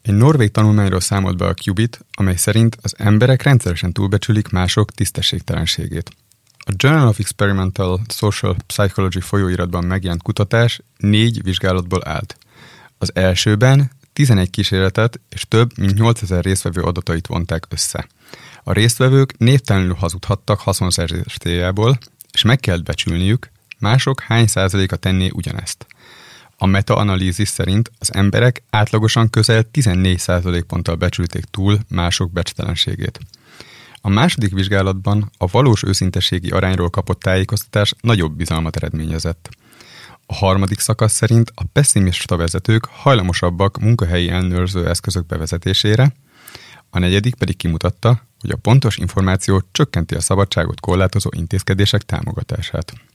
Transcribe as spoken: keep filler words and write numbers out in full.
Egy norvég tanulmányról számolt be a Qubit, amely szerint az emberek rendszeresen túlbecsülik mások tisztességtelenségét. A Journal of Experimental Social Psychology folyóiratban megjelent kutatás négy vizsgálatból állt. Az elsőben tizenegy kísérletet és több mint nyolcezer résztvevő adatait vonták össze. A résztvevők névtelenül hazudhattak haszonszerzés céljából, és meg kellett becsülniük, mások hány százaléka tenné ugyanezt. A meta-analízis szerint az emberek átlagosan közel tizennégy százalékponttal becsülték túl mások becstelenségét. A második vizsgálatban a valós őszintességi arányról kapott tájékoztatás nagyobb bizalmat eredményezett. A harmadik szakasz szerint a pesszimista vezetők hajlamosabbak munkahelyi ellenőrző eszközök bevezetésére, a negyedik pedig kimutatta, hogy a pontos információ csökkenti a szabadságot korlátozó intézkedések támogatását.